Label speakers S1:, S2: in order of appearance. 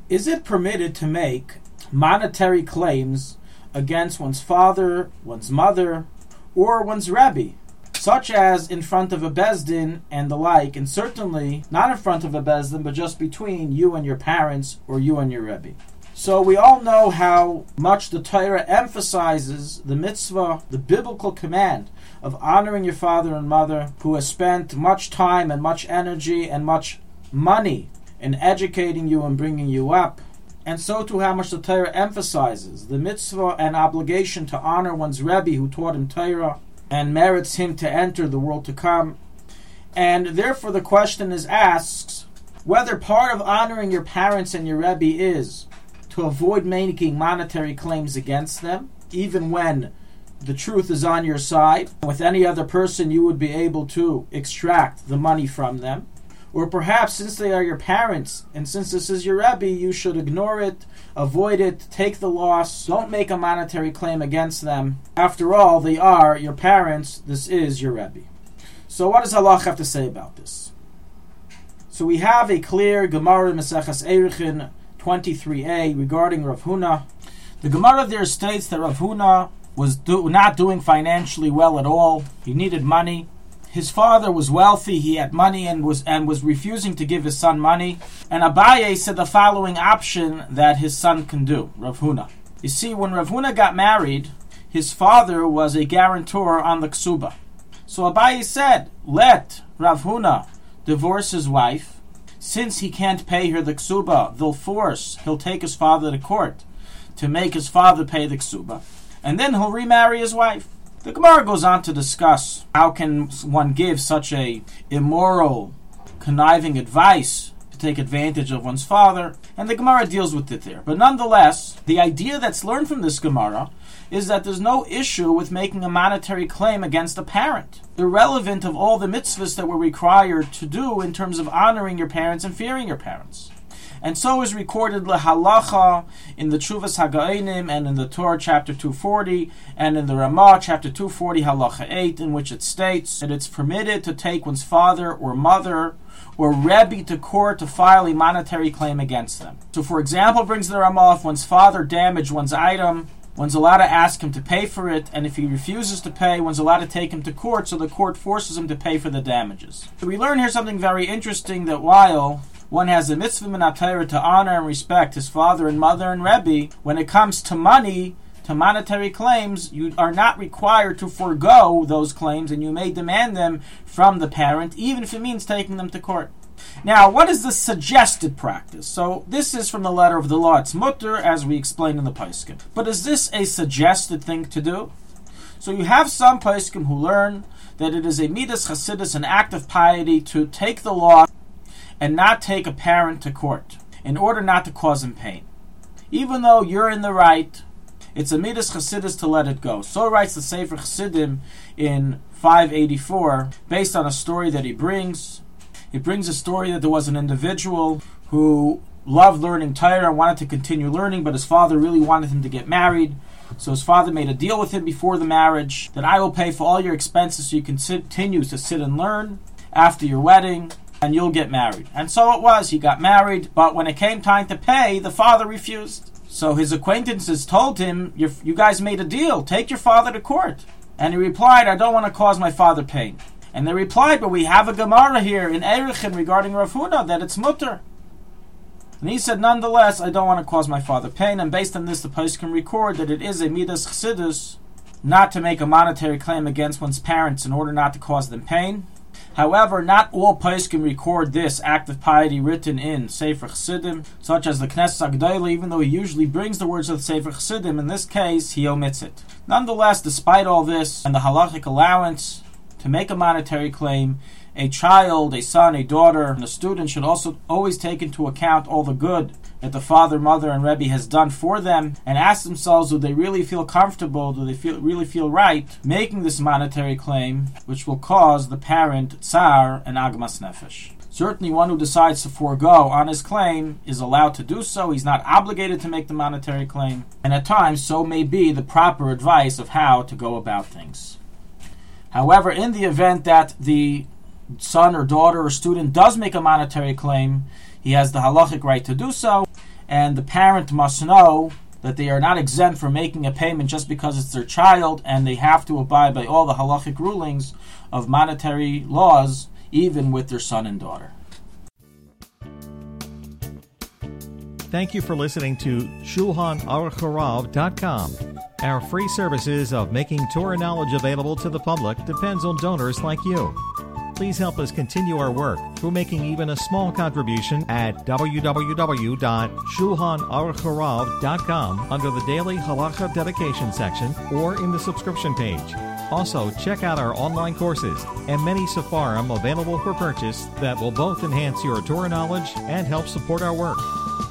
S1: Is it permitted to make monetary claims against one's father, one's mother, or one's Rebbe, such as in front of a Bezdin and the like, and certainly not in front of a Bezdin, but just between you and your parents or you and your Rebbe? So we all know how much the Torah emphasizes the mitzvah, the biblical command of honoring your father and mother, who has spent much time and much energy and much money in educating you and bringing you up. And so too how much the Torah emphasizes the mitzvah and obligation to honor one's Rebbe who taught him Torah and merits him to enter the world to come. And therefore the question is asked whether part of honoring your parents and your Rebbe is to avoid making monetary claims against them, even when the truth is on your side. With any other person you would be able to extract the money from them. Or perhaps since they are your parents, and since this is your Rebbe, you should ignore it, avoid it, take the loss, don't make a monetary claim against them. After all, they are your parents, this is your Rebbe. So what does Halach have to say about this? So we have a clear Gemara in Maseches Erechin 23a regarding Rav Huna. The Gemara there states that Rav Huna was not doing financially well at all. He needed money. His father was wealthy, he had money, and was refusing to give his son money. And Abaye said the following option that his son can do, Rav Huna. You see, when Rav Huna got married, his father was a guarantor on the ksuba. So Abaye said, let Rav Huna divorce his wife. Since he can't pay her the ksuba, he'll take his father to court to make his father pay the ksuba. And then he'll remarry his wife. The Gemara goes on to discuss how can one give such a immoral, conniving advice to take advantage of one's father, and the Gemara deals with it there. But nonetheless, the idea that's learned from this Gemara is that there's no issue with making a monetary claim against a parent, irrelevant of all the mitzvahs that we're required to do in terms of honoring your parents and fearing your parents. And so is recorded Halacha in the Tshuvas Hagainim and in the Torah chapter 240 and in the Ramah chapter 240 Halacha 8, in which it states that it's permitted to take one's father or mother or Rebbe to court to file a monetary claim against them. So for example, brings the Ramah, if one's father damaged one's item, one's allowed to ask him to pay for it, and if he refuses to pay, one's allowed to take him to court, so the court forces him to pay for the damages. So we learn here something very interesting, that while one has a mitzvah min Torah to honor and respect his father and mother and Rebbe, when it comes to money, to monetary claims, you are not required to forego those claims, and you may demand them from the parent, even if it means taking them to court. Now, what is the suggested practice? So, this is from the letter of the law. It's mutter, as we explained in the Poskim. But is this a suggested thing to do? So you have some Poskim who learn that it is a midas chasidus, an act of piety, to take the law and not take a parent to court, in order not to cause him pain. Even though you're in the right, it's a midas chasidus to let it go. So writes the Sefer Chassidim in 584, based on a story that he brings. He brings a story that there was an individual who loved learning Torah and wanted to continue learning, but his father really wanted him to get married. So his father made a deal with him before the marriage, that I will pay for all your expenses so you can continue to sit and learn after your wedding, and you'll get married. And so it was. He got married, but when it came time to pay, the father refused. So his acquaintances told him, you guys made a deal. Take your father to court. And he replied, I don't want to cause my father pain. And they replied, but we have a Gemara here in Erechin regarding Rav Huna that it's mutter. And he said, nonetheless, I don't want to cause my father pain. And based on this, the Poskim record that it is a midas chassidus not to make a monetary claim against one's parents in order not to cause them pain. However, not all Poskim record this act of piety written in Sefer Chassidim, such as the Knesset Agdola, even though he usually brings the words of the Sefer Chassidim. In this case, he omits it. Nonetheless, despite all this and the halachic allowance to make a monetary claim, a child, a son, a daughter, and a student should also always take into account all the good that the father, mother, and Rebbe has done for them, and ask themselves, do they really feel comfortable, do they really feel right making this monetary claim, which will cause the parent tsar and agmas nefesh. Certainly one who decides to forego on his claim is allowed to do so. He's not obligated to make the monetary claim, and at times so may be the proper advice of how to go about things. However, in the event that the son or daughter or student does make a monetary claim, he has the halachic right to do so, and the parent must know that they are not exempt from making a payment just because it's their child, and they have to abide by all the halachic rulings of monetary laws, even with their son and daughter.
S2: Thank you for listening to ShulchanAruchHarav.com. Our free services of making Torah knowledge available to the public depends on donors like you. Please help us continue our work through making even a small contribution at www.ShulchanAruchHarav.com under the Daily Halacha Dedication section or in the subscription page. Also, check out our online courses and many sefarim available for purchase that will both enhance your Torah knowledge and help support our work.